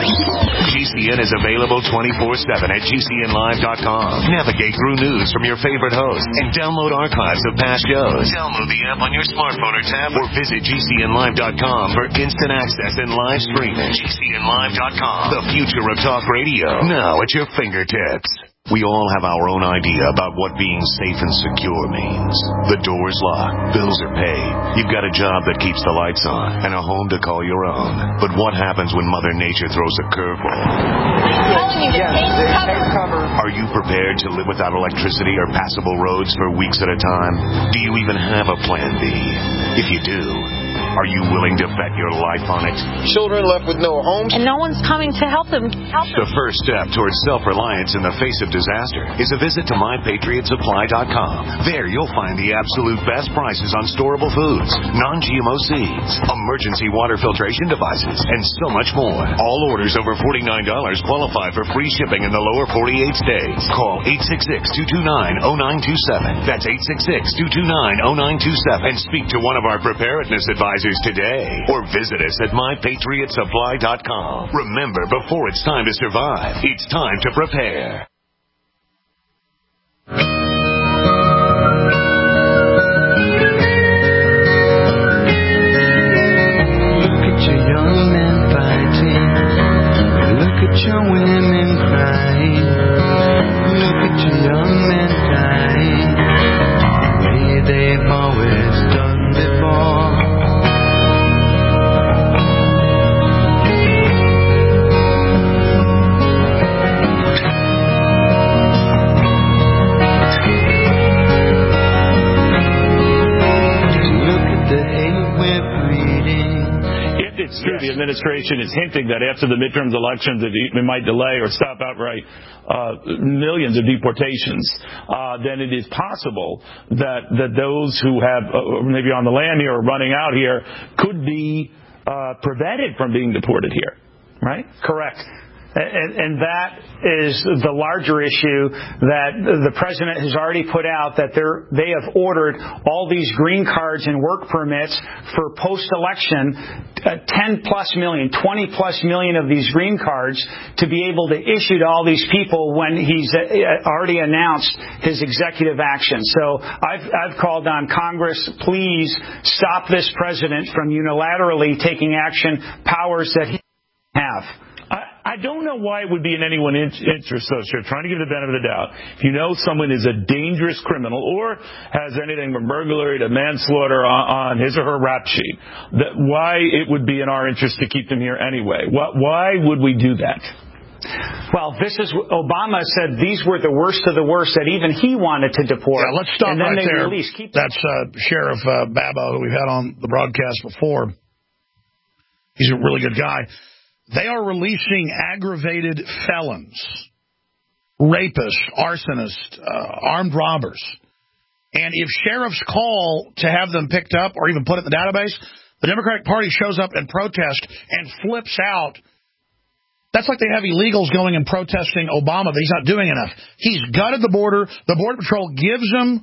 G C N is available twenty-four seven at G C N live dot com. Navigate through news from your favorite hosts and download archives of past shows. Download the app on your smartphone or tab or visit G C N live dot com for instant access and live streaming. G C N live dot com. The future of talk radio. Now at your fingertips. We all have our own idea about what being safe and secure means. The door's locked, bills are paid, you've got a job that keeps the lights on, and a home to call your own. But what happens when Mother Nature throws a curveball? I'm telling you, yeah, take cover. Are you prepared to live without electricity or passable roads for weeks at a time? Do you even have a plan B? If you do, are you willing to bet your life on it? Children left with no homes. And no one's coming to help them. Help them. The first step towards self-reliance in the face of disaster is a visit to my patriot supply dot com. There you'll find the absolute best prices on storable foods, non-G M O seeds, emergency water filtration devices, and so much more. All orders over forty-nine dollars qualify for free shipping in the lower forty-eight states. Call eight six six, two two nine, zero nine two seven. That's eight six six, two two nine, zero nine two seven. And speak to one of our preparedness advisors advertisers today or visit us at my patriot supply dot com. Remember, before it's time to survive, it's time to prepare. Your women crying, look at your young men dying, the way they've always done before. Look at the hate we're breeding. It's true. The administration is hinting that after the midterms elections, that it might delay or stop outright uh, millions of deportations. Uh, then it is possible that that those who have uh, maybe on the land here or running out here could be uh, prevented from being deported here. Right? Correct. And, and that is the larger issue that the president has already put out, that they're, they have ordered all these green cards and work permits for post-election, uh, ten plus million, twenty plus million of these green cards to be able to issue to all these people when he's uh, already announced his executive action. So I've, I've called on Congress, please stop this president from unilaterally taking action powers that he have. I don't know why it would be in anyone's interest, though, sir, trying to give the benefit of the doubt. If you know someone is a dangerous criminal or has anything from burglary to manslaughter on, on his or her rap sheet, that why it would be in our interest to keep them here anyway. Why, why would we do that? Well, this is Obama said these were the worst of the worst that even he wanted to deport. Yeah, let's stop and then right they there. Release. Keep That's uh, Sheriff uh, Babo, who we've had on the broadcast before. He's a really good guy. They are releasing aggravated felons, rapists, arsonists, uh, armed robbers. And if sheriffs call to have them picked up or even put in the database, the Democratic Party shows up and protests and flips out. That's like they have illegals going and protesting Obama that he's not doing enough. He's gutted the border. The Border Patrol gives them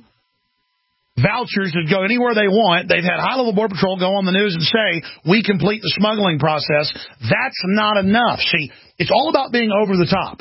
vouchers to go anywhere they want. They've had high-level Border Patrol go on the news and say, we complete the smuggling process. That's not enough. See, it's all about being over the top.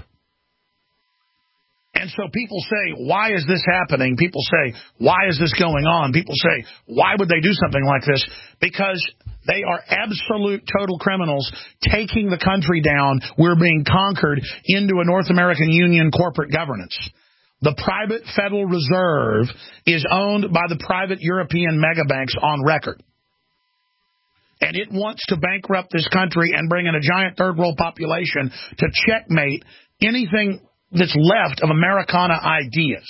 And so people say, why is this happening? People say, why is this going on? People say, why would they do something like this? Because they are absolute total criminals taking the country down. We're being conquered into a North American Union corporate governance. The private Federal Reserve is owned by the private European megabanks on record. And it wants to bankrupt this country and bring in a giant third world population to checkmate anything that's left of Americana ideas.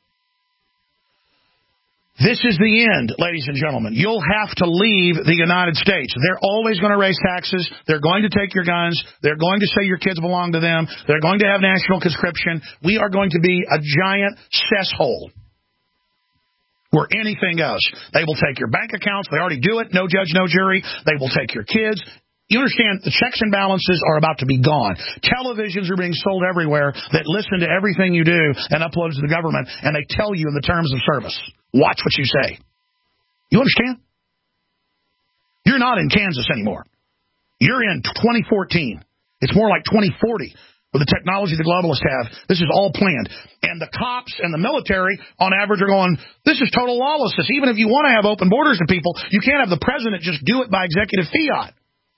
This is the end, ladies and gentlemen. You'll have to leave the United States. They're always going to raise taxes. They're going to take your guns. They're going to say your kids belong to them. They're going to have national conscription. We are going to be a giant cesshole where anything goes. They will take your bank accounts. They already do it. No judge, no jury. They will take your kids. You understand, the checks and balances are about to be gone. Televisions are being sold everywhere that listen to everything you do and upload to the government, and they tell you in the terms of service. Watch what you say. You understand? You're not in Kansas anymore. You're in twenty fourteen. It's more like twenty forty with the technology the globalists have. This is all planned. And the cops and the military, on average, are going, this is total lawlessness. Even if you want to have open borders to people, you can't have the president just do it by executive fiat.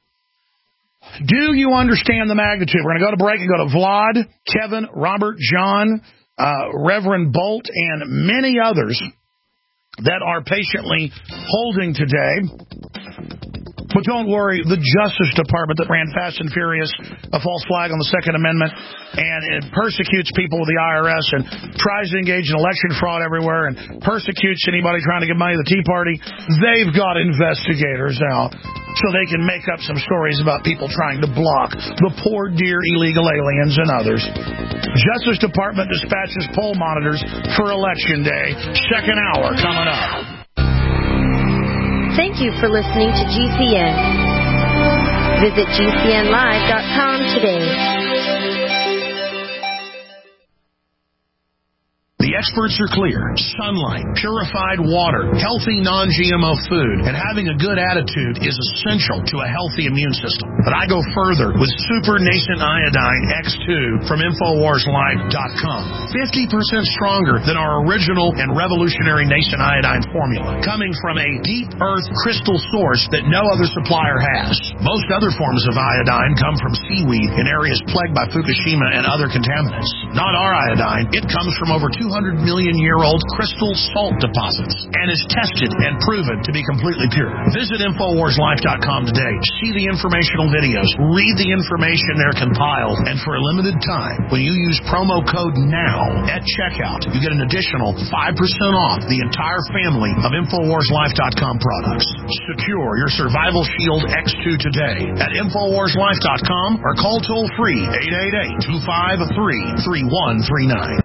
Do you understand the magnitude? We're going to go to break and go to Vlad, Kevin, Robert, John, uh, Reverend Bolt, and many others that are patiently holding today. But don't worry, the Justice Department that ran fast and furious, a false flag on the Second Amendment, and it persecutes people with the I R S and tries to engage in election fraud everywhere and persecutes anybody trying to give money to the Tea Party, they've got investigators out so they can make up some stories about people trying to block the poor, dear illegal aliens and others. Justice Department dispatches poll monitors for Election Day. Second hour coming up. Thank you for listening to G C N. Visit G C N live dot com today. The experts are clear. Sunlight, purified water, healthy non-G M O food, and having a good attitude is essential to a healthy immune system. But I go further with Super Nascent Iodine X two from Infowars Life dot com. fifty percent stronger than our original and revolutionary Nascent Iodine formula, coming from a deep earth crystal source that no other supplier has. Most other forms of iodine come from seaweed in areas plagued by Fukushima and other contaminants. Not our iodine. It comes from over two hundred million year old crystal salt deposits and is tested and proven to be completely pure. Visit Infowars Life dot com today. See the informational videos. Read the information they're compiled. And for a limited time, when you use promo code NOW at checkout, you get an additional five percent off the entire family of Infowars Life dot com products. Secure your Survival Shield X two today at Infowars Life dot com or call toll free eight eight eight, two five three, three one three nine.